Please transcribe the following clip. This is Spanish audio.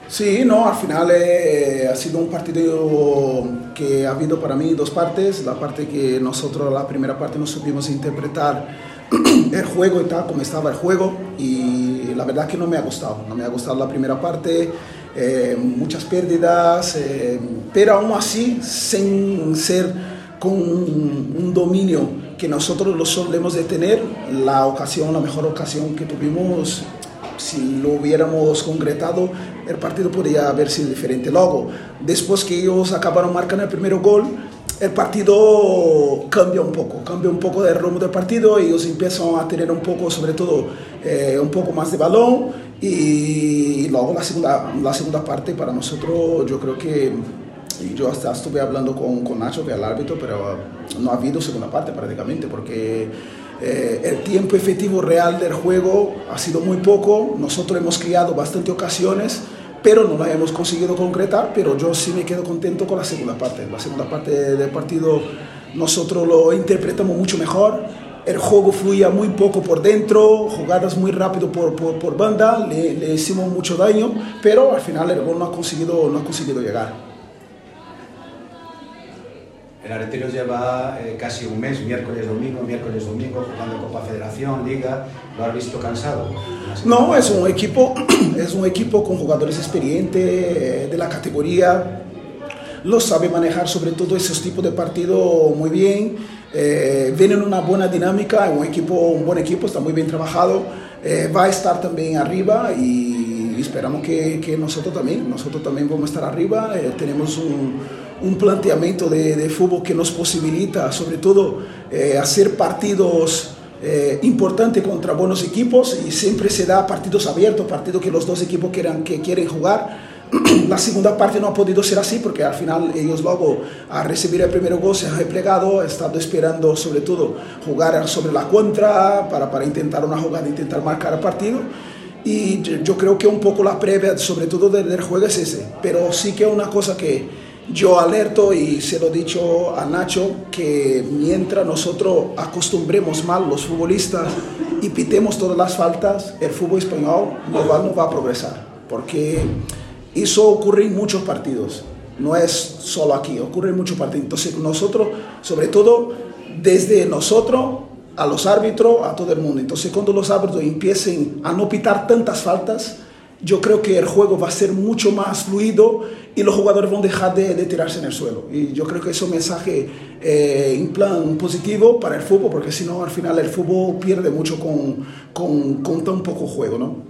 Sí, no, al final ha sido un partido que ha habido para mí dos partes. La parte que nosotros, la primera parte, no supimos interpretar el juego y tal, como estaba el juego. Y la verdad que no me ha gustado. No me ha gustado la primera parte, muchas pérdidas, pero aún así, sin ser con un dominio que nosotros lo solemos de tener, la mejor ocasión que tuvimos, si lo hubiéramos concretado, el partido podría haber sido diferente. Luego, después que ellos acabaron marcando el primer gol, el partido cambia un poco del rumbo del partido. Ellos empiezan a tener un poco, sobre todo, un poco más de balón, y luego la segunda parte para nosotros, yo creo que, y yo hasta estuve hablando con Nacho, que es el árbitro, pero no ha habido segunda parte prácticamente, porque el tiempo efectivo real del juego ha sido muy poco. Nosotros hemos creado bastantes ocasiones, pero no las hemos conseguido concretar. Pero yo sí me quedo contento con la segunda parte. La segunda parte del partido nosotros lo interpretamos mucho mejor. El juego fluía muy poco por dentro, jugadas muy rápido por banda, le hicimos mucho daño, pero al final el gol no ha conseguido llegar. El Areteiro lleva casi un mes, miércoles, domingo, jugando Copa Federación, Liga. ¿Lo has visto cansado? No, es un equipo con jugadores experientes de la categoría. Lo sabe manejar sobre todo esos tipos de partidos muy bien. Viene en una buena dinámica, un buen equipo, está muy bien trabajado. Va a estar también arriba y esperamos que nosotros también vamos a estar arriba. Tenemos un planteamiento de fútbol que nos posibilita sobre todo hacer partidos importantes contra buenos equipos, y siempre se da partidos abiertos, partidos que los dos equipos quieren jugar. La segunda parte no ha podido ser así, porque al final ellos luego, al recibir el primer gol, se han replegado, estando esperando sobre todo jugar sobre la contra para intentar una jugada, intentar marcar el partido. Y yo creo que un poco la previa sobre todo del juego es ese. Pero sí que una cosa que yo alerto, y se lo he dicho a Nacho, que mientras nosotros acostumbremos mal los futbolistas y pitemos todas las faltas, el fútbol español no va a progresar, porque eso ocurre en muchos partidos, no es solo aquí, ocurre en muchos partidos. Entonces nosotros, sobre todo desde nosotros a los árbitros, a todo el mundo, entonces cuando los árbitros empiecen a no pitar tantas faltas, yo creo que el juego va a ser mucho más fluido y los jugadores van a dejar de tirarse en el suelo. Y yo creo que es un mensaje en plan positivo para el fútbol, porque si no, al final el fútbol pierde mucho con tan poco juego, ¿no?